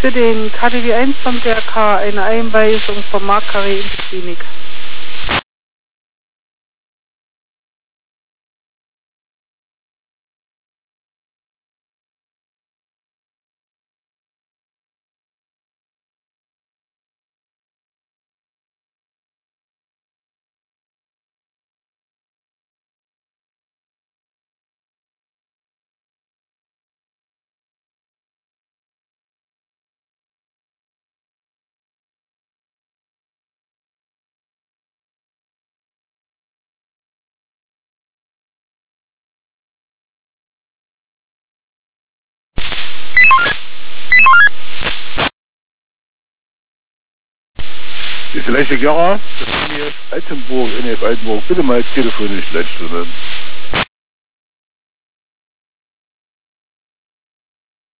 Für den KDW1 vom DRK eine Einweisung vom Marktkarree in die Klinik. Die Fläche Gera, das ist hier Altenburg, NF Altenburg, bitte mal telefonisch Leitstelle.